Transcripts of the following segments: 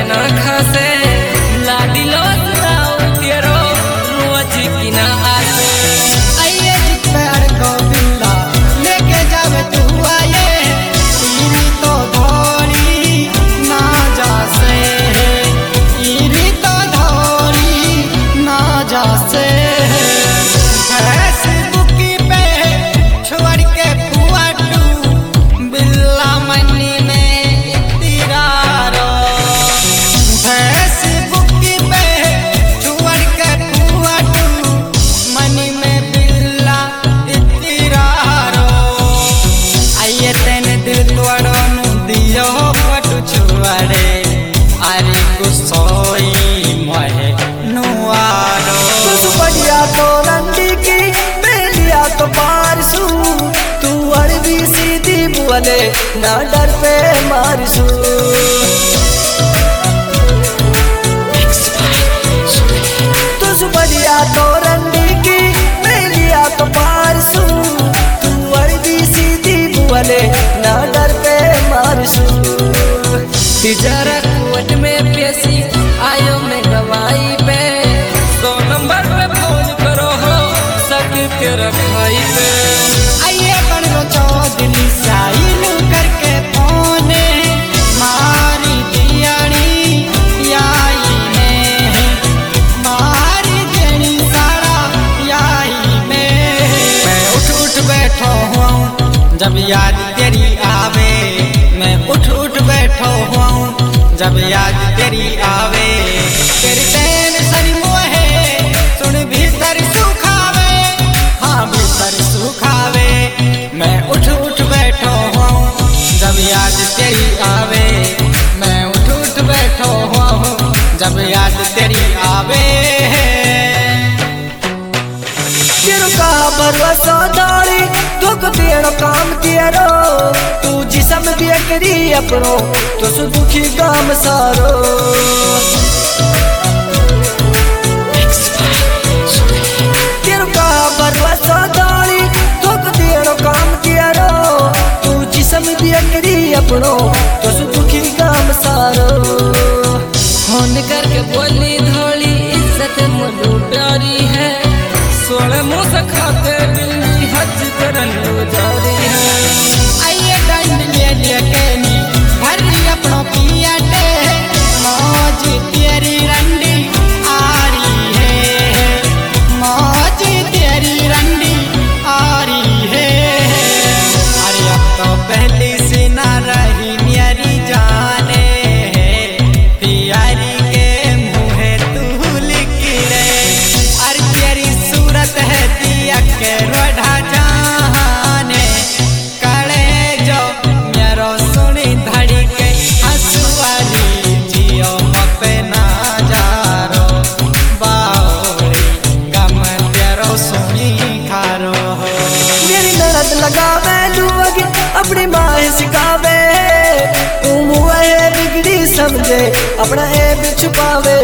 ना खासे लाडिलो सुनाओ तेरो रोज की ना आसे आइए जित पैर को बिल्ला लेके जावे तू आए इरी तो धोरी ना जासे इरी तो धोरी ना जासे तो रंडी की बेलिया तो पारसू तू अड़बी सीधी बोले ना डर पे मारसू तू बढ़िया तो रंडी की बेलिया तो पारसू तू अड़बी सीधी बोले ना डर पे मारसू तिजरा कुवट में पेशी आयो में गवाई पे 100 नंबर पे फोन करो हो सके रखाई पे आइए बड़ो चौधरी साइल करके फोन मारी दियाड़ी याई ने मारी देनी सारा याई में मैं उठ उठ बैठो हूँ जब याद तेरी आवे मैं उठ उठ बैठो हूँ जब याद तेरी आवे तेरी टेंशन मोहे सुन भीतर सुखावे हाँ भीतर सुखावे मैं उठ उठ बैठो हूँ जब याद तेरी आवे मैं उठ उठ बैठो हूँ जब याद तेरी आवे का भरोसा दाड़ी दुख तेरो काम तेरो तू जिसम बेकरी अपनो तो सुखी काम सारो तेरो का भरोसा दाड़ी दुख तेरो काम तेरो तू जिसम बेकरी अपनो तो सुखी काम सारो फोन करके बोली धोली इज्जत मुझे प्यारी है 16 मुँह खाते बिल्ली हज करन जारी है आइए डंड ले केनी भरी अपनो पिया टे मौज तेरी रंडी आरी है मौज तेरी रंडी आरी है अरे अब तो पहली से ना रही मेरी जाने प्यारी के मुँहे तू लिखी रे अरे तेरी सूरत है दिया के रोढ़ा जाने कड़े जो मेरो सुनी धड़ी के हंसुआली जियो मपे ना जारो बावरी गम तेरो सुनी खारो मेरी नरद लगावे लुवगी अपनी माँ सिखावे मुँह बिगड़ी समझे अपना ए छुपावे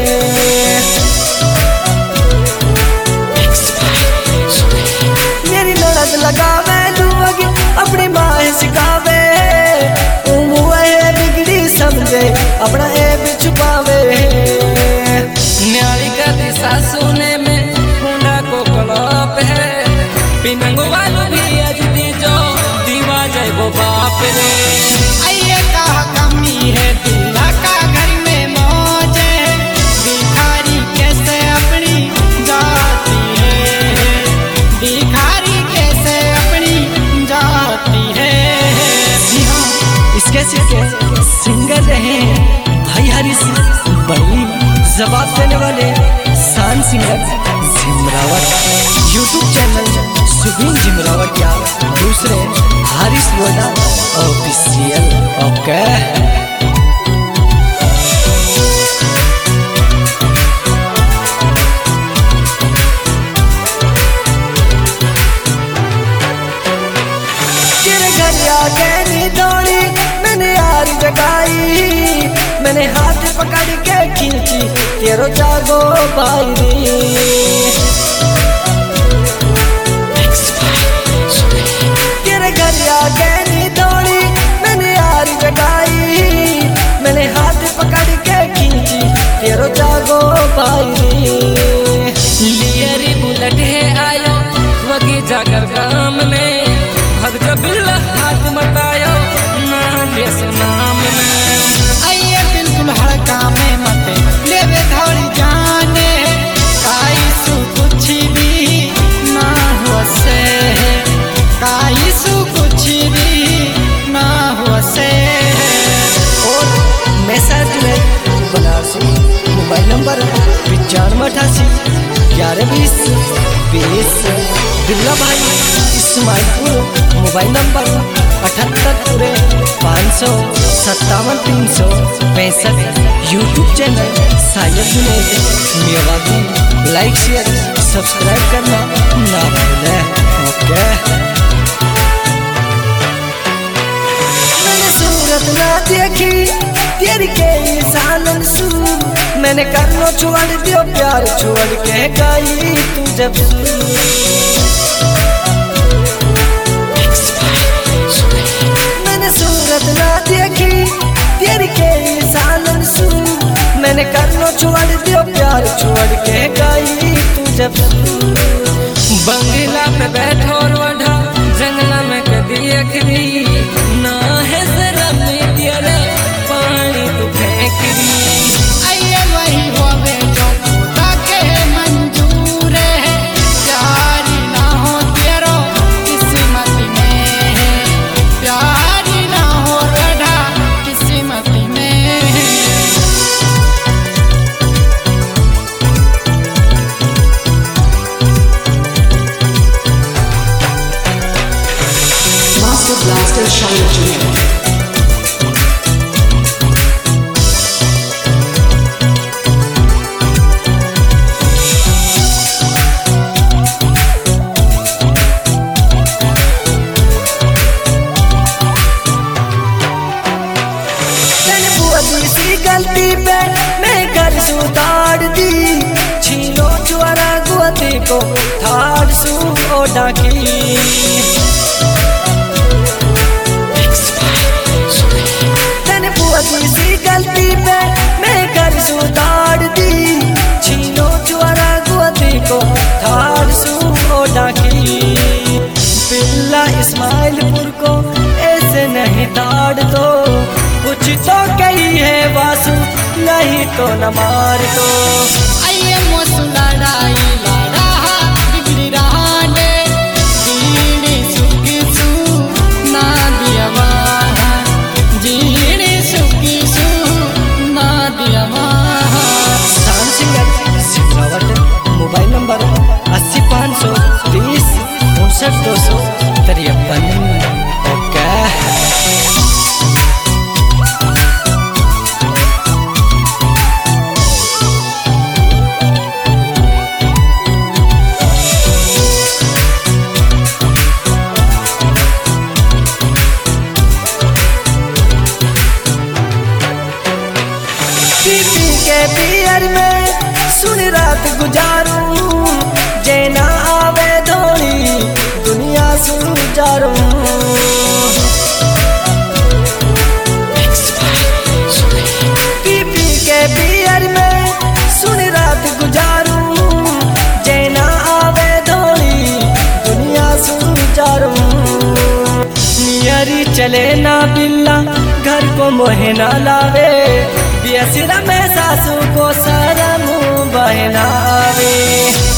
मेरी नरद लगावे लुवगी अपनी माँ सिखावे मुँह बिगड़ी समझे अपना ए छुपावे न्यारी का दिशा सुने में हुंडा को कलाप है पिनंगो वालों भी अजदी जो दीवा जाए वो बाप रे आइए कहा कमी है दूल्हा का घर में मौज भिखारी कैसे अपनी जाती है भिखारी कैसे अपनी जाती है जी हाँ इसके सिंगर रहे भाई हरीश बड़ी जवाब देने वाले Shaan singer Jimrawat YouTube channel Subeen Jimrawat या दूसरे हारिस लोधा ऑफिशियल ओके तेरे घर आके नी दौड़ी मैंने यार जगाई मैंने हाथ पकड़ के खींची तेरो जागो भाई तेरे घर आके नी दौड़ी मैंने यार जगाई मैंने हाथ पकड़ के 1120 बिरला भाई Ismailpur. Mobile number 78 557 365। YouTube channel Sayad Junaid Mewati. Like share subscribe करना ना भूलें। ओके। मैंने सूरत ना देखी तेरी के सालन सू, मैंने करनो छोड़ दियो प्यार छोड़ के गई तू जब मैंने सूरत ना देखी तेरी के सालन सू, मैंने करनो छोड़ दियो प्यार छोड़ के गई तू जब बंगला पे बैठो और वढ़ा जंगला में कभी अखरी ना है जरा में तेरा पानी तो फेंक दी। आइए वही होवे जो खुदा के मंजूर है, प्यार ना हो तेरो किस्मत में है, प्यार ना हो रढ़ा किस्मत में है। Master Blaster Shine Junior. गलती पे मैं घर सुधार दी, छीनो जुआरा गुआते को थार सू ओढ़ा की। तेने बुआ सी गलती पे मैं घर सुधार दी, छीनो जुआरा गुआते को थार सू ओढ़ा की। बिल्ला इस्माइलपुर को ऐसे नहीं ताड़ दो, कुछ तो कही है वासु नहीं तो न मार दो। आइए मोसु लड़ाई लड़ा बिगड़ी रहा ने, जीने सुखी सु ना दिया वहाँ, जीने सुखी सु ना दिया वहाँ। Shaan singer Sidrawat. Mobile number 80 530 59 253। Okay. पियर में सुन रात गुजारूं, जेना आवे धोनी दुनिया सुजारूं। पी के पियर में सुन रात गुजारूं, जेना आवे धोनी दुनिया सुजारूं। नियरी चले ना बिल्ला घर को मोहे ना लावे, बियसिरा में सासू को शरम बहनावे।